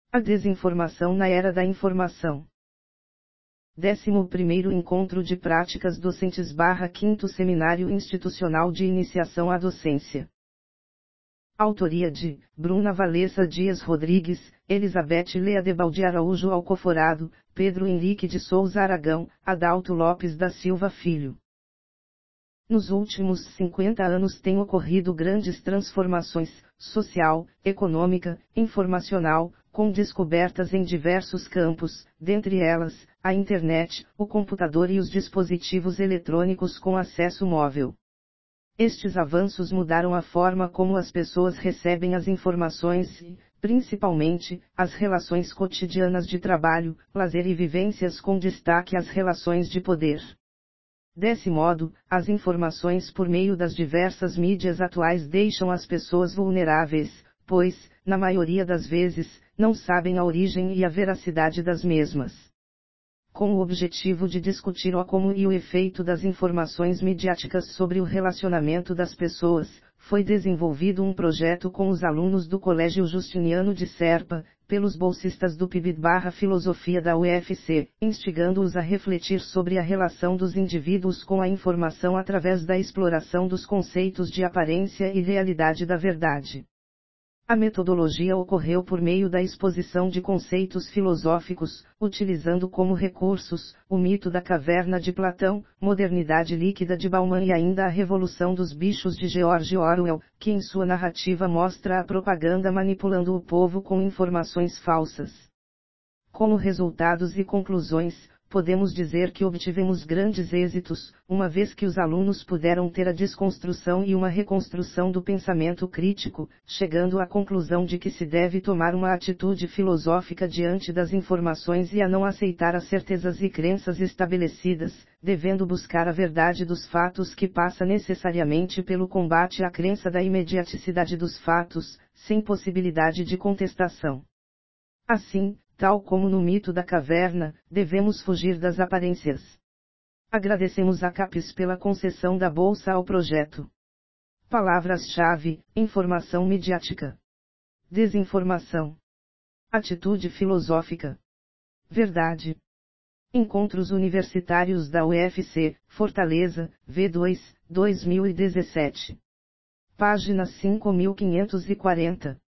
A desinformação na era da informação. 11º Encontro de Práticas Docentes / 5º Seminário Institucional de Iniciação à Docência. Autoria de Bruna Valessa Dias Rodrigues, Elizabeth Lea Debaldi Araújo Alcoforado, Pedro Henrique de Souza Aragão, Adalto Lopes da Silva Filho. Nos últimos 50 anos têm ocorrido grandes transformações, social, econômica, informacional, com descobertas em diversos campos, dentre elas, a internet, o computador e os dispositivos eletrônicos com acesso móvel. Estes avanços mudaram a forma como as pessoas recebem as informações e, principalmente, as relações cotidianas de trabalho, lazer e vivências com destaque às relações de poder. Desse modo, as informações por meio das diversas mídias atuais deixam as pessoas vulneráveis, pois, na maioria das vezes, não sabem a origem e a veracidade das mesmas. Com o objetivo de discutir o como e o efeito das informações midiáticas sobre o relacionamento das pessoas, foi desenvolvido um projeto com os alunos do Colégio Justiniano de Serpa, pelos bolsistas do PIBID/Filosofia da UFC, instigando-os a refletir sobre a relação dos indivíduos com a informação através da exploração dos conceitos de aparência e realidade da verdade. A metodologia ocorreu por meio da exposição de conceitos filosóficos, utilizando como recursos, o mito da caverna de Platão, modernidade líquida de Bauman e ainda a Revolução dos Bichos de George Orwell, que em sua narrativa mostra a propaganda manipulando o povo com informações falsas. Como resultados e conclusões, podemos dizer que obtivemos grandes êxitos, uma vez que os alunos puderam ter a desconstrução e uma reconstrução do pensamento crítico, chegando à conclusão de que se deve tomar uma atitude filosófica diante das informações e a não aceitar as certezas e crenças estabelecidas, devendo buscar a verdade dos fatos que passa necessariamente pelo combate à crença da imediaticidade dos fatos, sem possibilidade de contestação. Assim, tal como no mito da caverna, devemos fugir das aparências. Agradecemos a CAPES pela concessão da bolsa ao projeto. Palavras-chave: informação midiática, desinformação, atitude filosófica, verdade. Encontros Universitários da UFC, Fortaleza, V2, 2017. Página 5540.